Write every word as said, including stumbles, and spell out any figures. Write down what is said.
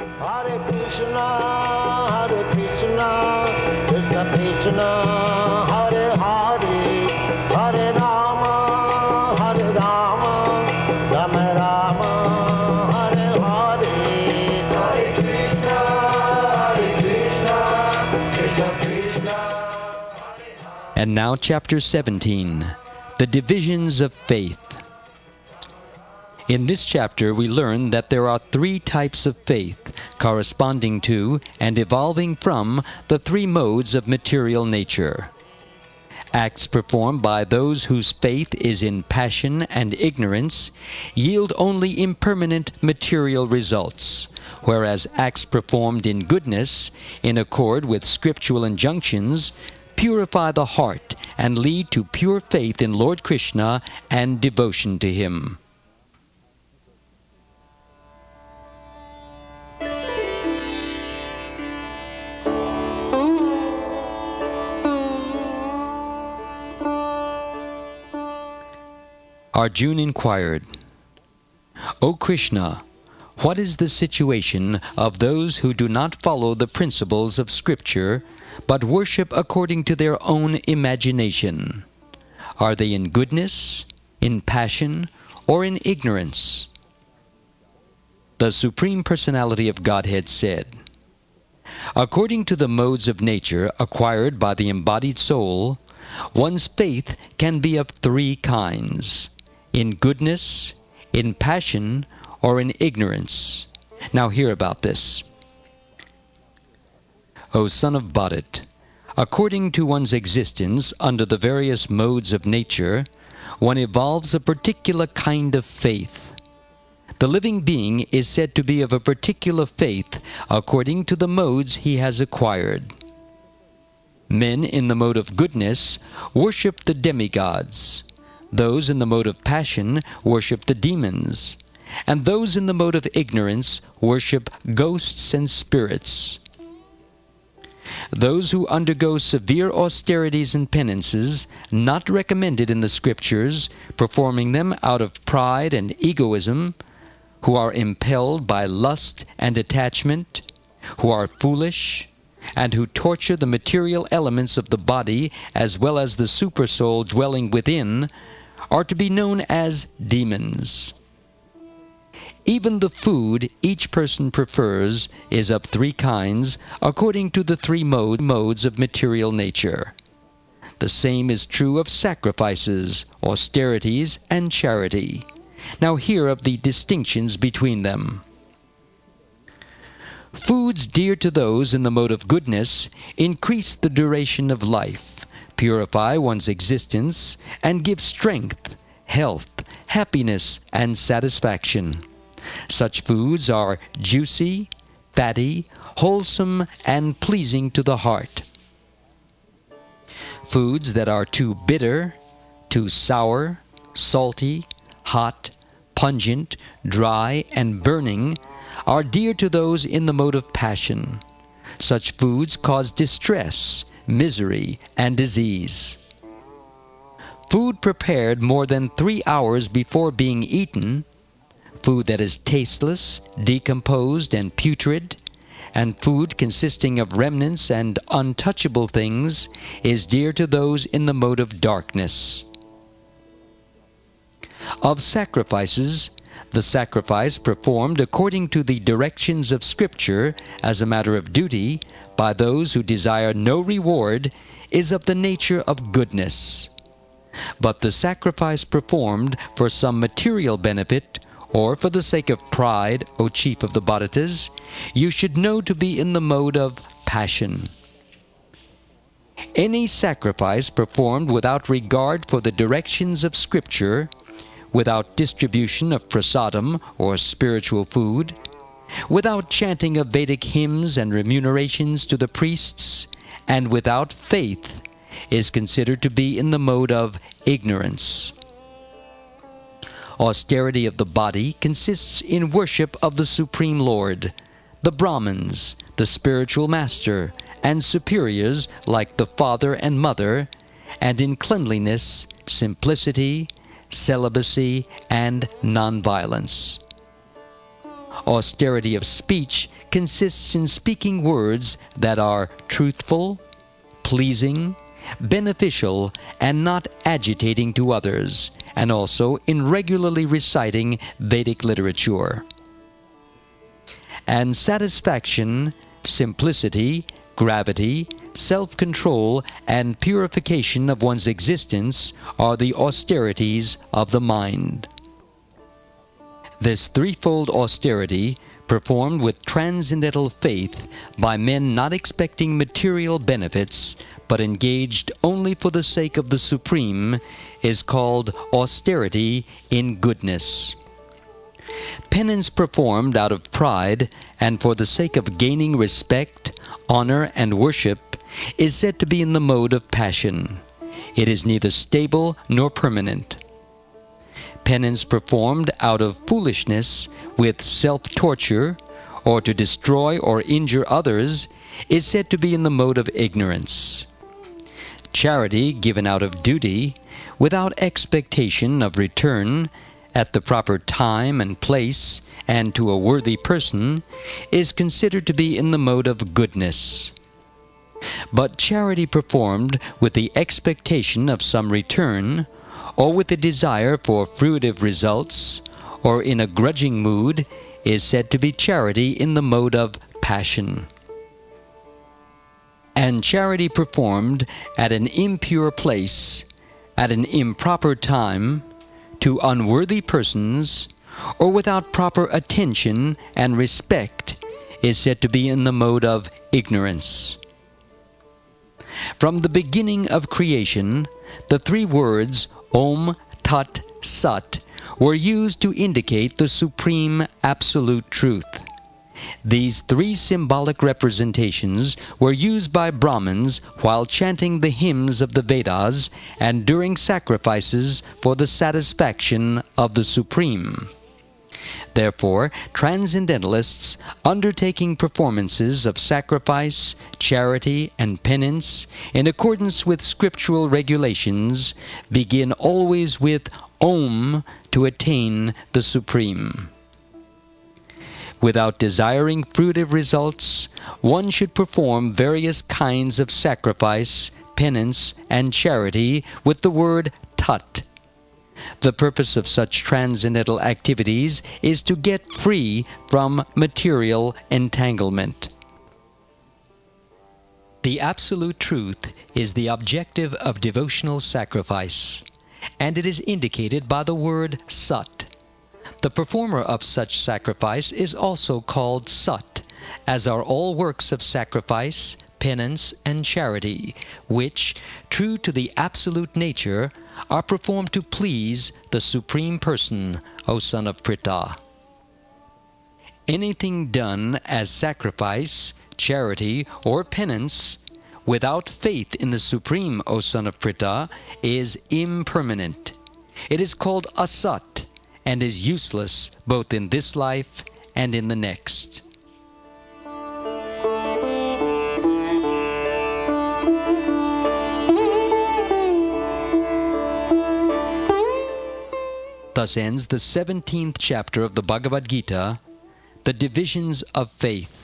Hare Krishna, Hare Krishna, Krishna Krishna, Hare Hare, Hare Rama, Hare Rama, Rama Rama, Hare Hare, Hare Krishna, Hare Krishna, Krishna Krishna. And now chapter seventeen, the divisions of faith. In this chapter we learn that there are three types of faith, corresponding to and evolving from the three modes of material nature. Acts performed by those whose faith is in passion and ignorance yield only impermanent material results, whereas acts performed in goodness, in accord with scriptural injunctions, purify the heart and lead to pure faith in Lord Krishna and devotion to Him. Arjuna inquired, "O Krishna, what is the situation of those who do not follow the principles of Scripture, but worship according to their own imagination? Are they in goodness, in passion, or in ignorance?" The Supreme Personality of Godhead said, "According to the modes of nature acquired by the embodied soul, one's faith can be of three kinds: in goodness, in passion, or in ignorance." Now hear about this. O son of Bharat, according to one's existence under the various modes of nature, one evolves a particular kind of faith. The living being is said to be of a particular faith according to the modes he has acquired. Men in the mode of goodness worship the demigods. Those in the mode of passion worship the demons, and those in the mode of ignorance worship ghosts and spirits. Those who undergo severe austerities and penances, not recommended in the Scriptures, performing them out of pride and egoism, who are impelled by lust and attachment, who are foolish, and who torture the material elements of the body as well as the supersoul dwelling within, are to be known as demons. Even the food each person prefers is of three kinds according to the three mode, modes of material nature. The same is true of sacrifices, austerities, and charity. Now hear of the distinctions between them. Foods dear to those in the mode of goodness increase the duration of life, purify one's existence, and give strength, health, happiness, and satisfaction. Such foods are juicy, fatty, wholesome, and pleasing to the heart. Foods that are too bitter, too sour, salty, hot, pungent, dry, and burning are dear to those in the mode of passion. Such foods cause distress, misery, and disease. Food prepared more than three hours before being eaten, food that is tasteless, decomposed, and putrid, and food consisting of remnants and untouchable things is dear to those in the mode of darkness. Of sacrifices, the sacrifice performed according to the directions of Scripture as a matter of duty by those who desire no reward is of the nature of goodness. But the sacrifice performed for some material benefit or for the sake of pride, O chief of the Bharatas, you should know to be in the mode of passion. Any sacrifice performed without regard for the directions of Scripture, without distribution of prasadam or spiritual food, without chanting of Vedic hymns and remunerations to the priests, and without faith, is considered to be in the mode of ignorance. Austerity of the body consists in worship of the Supreme Lord, the Brahmins, the spiritual master, and superiors like the father and mother, and in cleanliness, simplicity, celibacy, and nonviolence. Austerity of speech consists in speaking words that are truthful, pleasing, beneficial, and not agitating to others, and also in regularly reciting Vedic literature. And satisfaction, simplicity, gravity, self-control, and purification of one's existence are the austerities of the mind. This threefold austerity, performed with transcendental faith by men not expecting material benefits, but engaged only for the sake of the Supreme, is called austerity in goodness. Penance performed out of pride and for the sake of gaining respect, honor, and worship is said to be in the mode of passion. It is neither stable nor permanent. Penance performed out of foolishness with self-torture or to destroy or injure others is said to be in the mode of ignorance. Charity given out of duty, without expectation of return, at the proper time and place, and to a worthy person, is considered to be in the mode of goodness. But charity performed with the expectation of some return, or with the desire for fruitive results, or in a grudging mood, is said to be charity in the mode of passion. And charity performed at an impure place, at an improper time, to unworthy persons, or without proper attention and respect, is said to be in the mode of ignorance. From the beginning of creation, the three words Om Tat Sat were used to indicate the supreme absolute truth. These three symbolic representations were used by Brahmins while chanting the hymns of the Vedas and during sacrifices for the satisfaction of the Supreme. Therefore, transcendentalists undertaking performances of sacrifice, charity, and penance in accordance with scriptural regulations begin always with Om to attain the Supreme. Without desiring fruitive results, one should perform various kinds of sacrifice, penance, and charity with the word Tat. The purpose of such transcendental activities is to get free from material entanglement. The Absolute Truth is the objective of devotional sacrifice, and it is indicated by the word Sat. The performer of such sacrifice is also called Sat, as are all works of sacrifice, penance, and charity, which, true to the absolute nature, are performed to please the Supreme Person, O son of Pritha. Anything done as sacrifice, charity, or penance, without faith in the Supreme, O son of Pritha, is impermanent. It is called asat, and is useless both in this life and in the next. Thus ends the seventeenth chapter of the Bhagavad Gita, The Divisions of Faith.